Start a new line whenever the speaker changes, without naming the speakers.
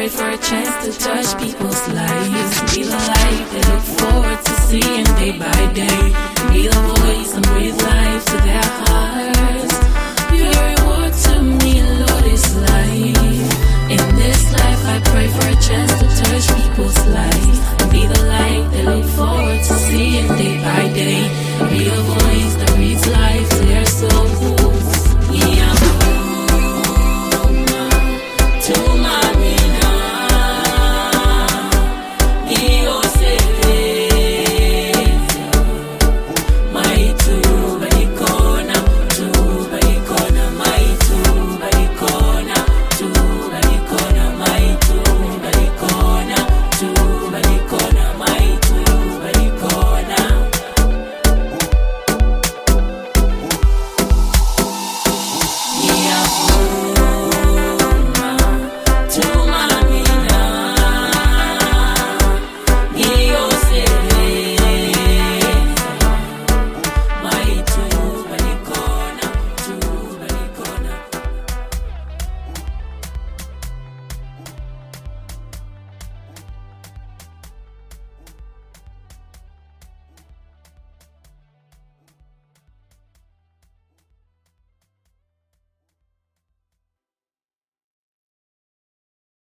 pray for a chance to touch people's lives. Be the light they look forward to seeing day by day. Be the voice and breathe life to their hearts. Your reward to me, Lord, is life. In this life I pray for a chance to touch people's lives. And be the light they look forward to seeing day by day.